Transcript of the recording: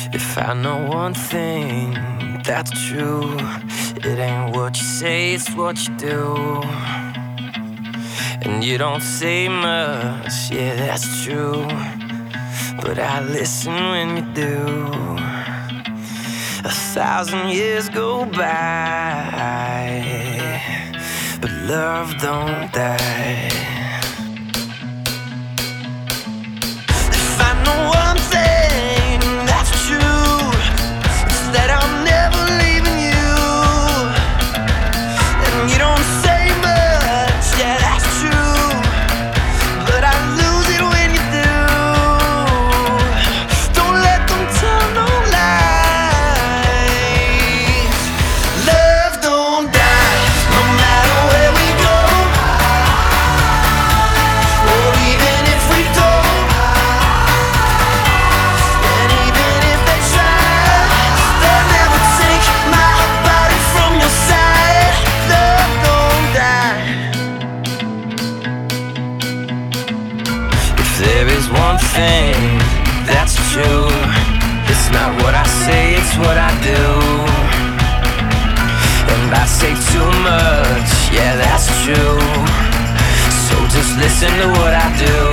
If I know one thing that's true, it ain't what you say, it's what you do. And you don't say much, yeah, that's true, but I listen when you do. 1,000 years go by, but love don't die. If I know one thing that's true, it's that I'm never leaving you. And you don't say much, yeah, that's true, but I lose it when you do. Don't let them tell no lies. Love don't die, no matter where we go, or even if we don't. And even if they try, they'll never take my body from your side. Love don't die. If there is one thing that's true, it's not what I say, it's what I do. And I say too much, yeah, that's true, so just listen to what I do.